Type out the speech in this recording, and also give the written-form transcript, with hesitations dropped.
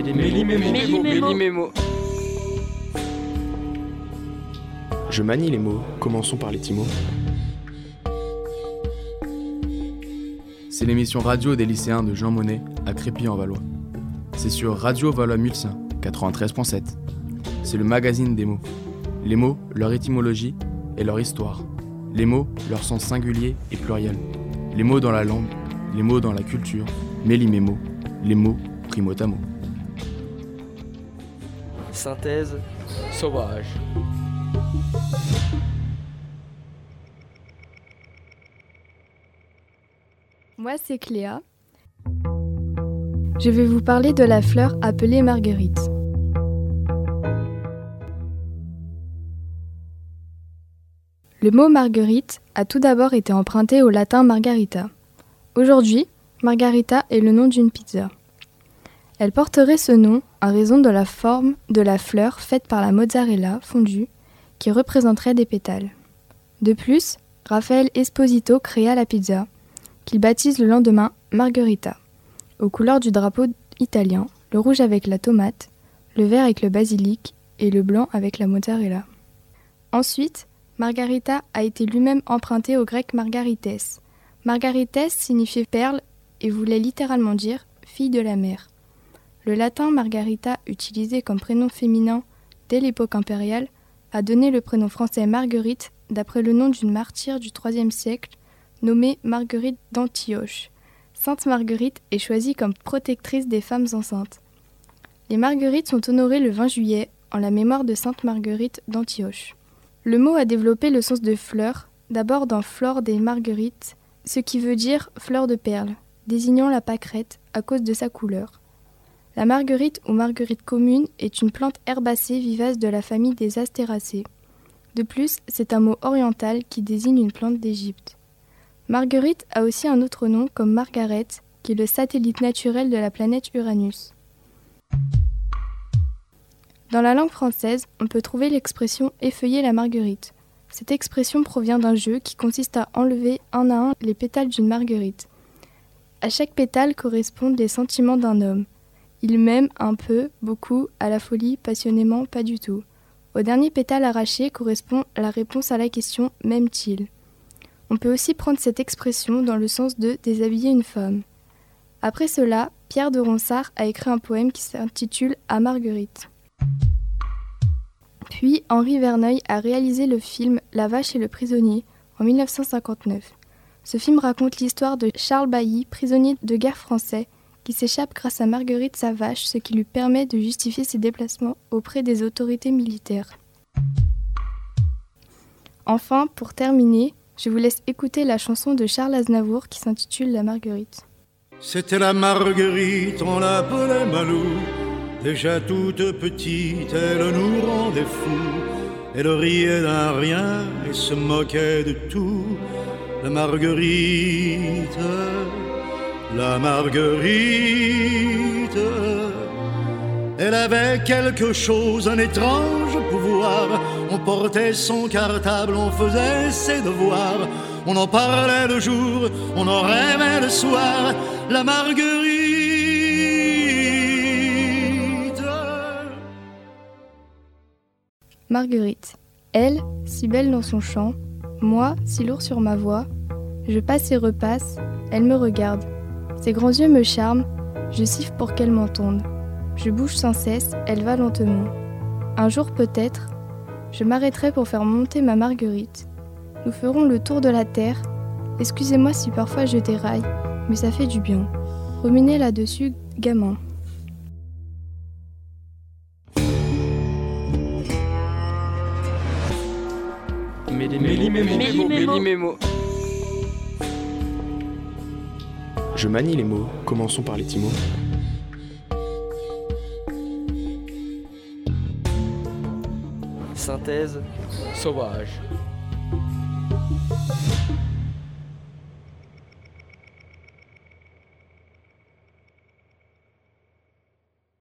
Méli-mémo. Je manie les mots, commençons par les petits mots. C'est l'émission radio des lycéens de Jean Monnet à Crépy-en-Valois. C'est sur Radio Valois-Mulsien, 93.7. C'est le magazine des mots. Les mots, leur étymologie et leur histoire. Les mots, leur sens singulier et pluriel. Les mots dans la langue, les mots dans la culture, méli-mémo, les mots primo tamo. Synthèse sauvage. Moi, c'est Cléa. Je vais vous parler de la fleur appelée marguerite. Le mot marguerite a tout d'abord été emprunté au latin margarita. Aujourd'hui, margarita est le nom d'une pizza. Elle porterait ce nom en raison de la forme de la fleur faite par la mozzarella fondue qui représenterait des pétales. De plus, Raphaël Esposito créa la pizza, qu'il baptise le lendemain Margherita, aux couleurs du drapeau italien, le rouge avec la tomate, le vert avec le basilic et le blanc avec la mozzarella. Ensuite, Margarita a été lui-même emprunté au grec margarites. Margarites signifiait perle et voulait littéralement dire fille de la mer. Le latin Margarita, utilisé comme prénom féminin dès l'époque impériale, a donné le prénom français Marguerite d'après le nom d'une martyre du IIIe siècle nommée Marguerite d'Antioche. Sainte Marguerite est choisie comme protectrice des femmes enceintes. Les marguerites sont honorées le 20 juillet en la mémoire de Sainte Marguerite d'Antioche. Le mot a développé le sens de fleur, d'abord dans Flore des Marguerites, ce qui veut dire fleur de perle, désignant la pâquerette à cause de sa couleur. La marguerite ou marguerite commune est une plante herbacée vivace de la famille des astéracées. De plus, c'est un mot oriental qui désigne une plante d'Égypte. Marguerite a aussi un autre nom comme Margaret, qui est le satellite naturel de la planète Uranus. Dans la langue française, on peut trouver l'expression « effeuiller la marguerite ». Cette expression provient d'un jeu qui consiste à enlever un à un les pétales d'une marguerite. À chaque pétale correspondent les sentiments d'un homme. Il m'aime un peu, beaucoup, à la folie, passionnément, pas du tout. Au dernier pétale arraché correspond la réponse à la question « m'aime-t-il ». On peut aussi prendre cette expression dans le sens de déshabiller une femme. Après cela, Pierre de Ronsard a écrit un poème qui s'intitule « À Marguerite ». Puis Henri Verneuil a réalisé le film La vache et le prisonnier en 1959. Ce film raconte l'histoire de Charles Bailly, prisonnier de guerre français, qui s'échappe grâce à Marguerite sa vache, ce qui lui permet de justifier ses déplacements auprès des autorités militaires. Enfin, pour terminer, je vous laisse écouter la chanson de Charles Aznavour qui s'intitule La Marguerite. C'était la Marguerite, on l'appelait Malou. Déjà toute petite, elle nous rendait fous. Elle riait d'un rien et se moquait de tout. La Marguerite, la Marguerite. Elle avait quelque chose, un étrange pouvoir. On portait son cartable, on faisait ses devoirs. On en parlait le jour, on en rêvait le soir. La Marguerite. Marguerite. Elle, si belle dans son chant, moi, si lourd sur ma voix. Je passe et repasse, elle me regarde. Ses grands yeux me charment, je siffle pour qu'elle m'entende. Je bouge sans cesse, elle va lentement. Un jour peut-être, je m'arrêterai pour faire monter ma Marguerite. Nous ferons le tour de la terre. Excusez-moi si parfois je déraille, mais ça fait du bien. Ruminez là-dessus, gamin. Méli-mémo. Je manie les mots, commençons par les petits mots. Synthèse sauvage.